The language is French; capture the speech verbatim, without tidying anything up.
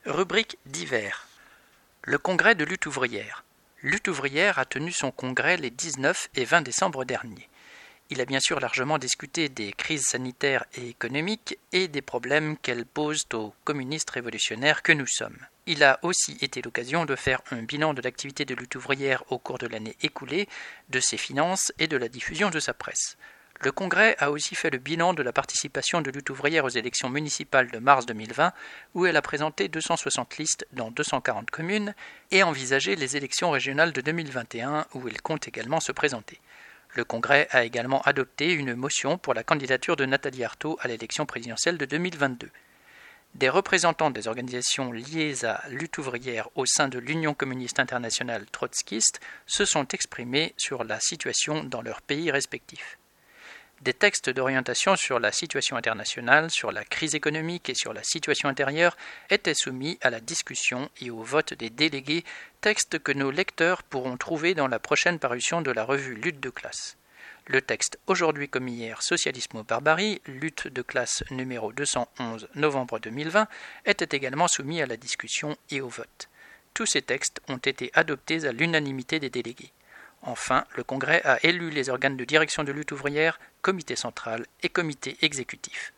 Rubrique divers. Le congrès de lutte ouvrière. Lutte ouvrière a tenu son congrès les dix-neuf et vingt décembre dernier. Il a bien sûr largement discuté des crises sanitaires et économiques et des problèmes qu'elles posent aux communistes révolutionnaires que nous sommes. Il a aussi été l'occasion de faire un bilan de l'activité de lutte ouvrière au cours de l'année écoulée, de ses finances et de la diffusion de sa presse. Le Congrès a aussi fait le bilan de la participation de lutte ouvrière aux élections municipales de mars deux mille vingt, où elle a présenté deux cent soixante listes dans deux cent quarante communes, et envisagé les élections régionales de deux mille vingt et un, où elle compte également se présenter. Le Congrès a également adopté une motion pour la candidature de Nathalie Arthaud à l'élection présidentielle de deux mille vingt-deux. Des représentants des organisations liées à lutte ouvrière au sein de l'Union communiste internationale trotskiste se sont exprimés sur la situation dans leurs pays respectifs. Des textes d'orientation sur la situation internationale, sur la crise économique et sur la situation intérieure étaient soumis à la discussion et au vote des délégués, textes que nos lecteurs pourront trouver dans la prochaine parution de la revue Lutte de classe. Le texte Aujourd'hui comme hier, Socialisme ou barbarie, Lutte de classe numéro deux cent onze, novembre deux mille vingt, était également soumis à la discussion et au vote. Tous ces textes ont été adoptés à l'unanimité des délégués. Enfin, le Congrès a élu les organes de direction de lutte ouvrière, comité central et comité exécutif.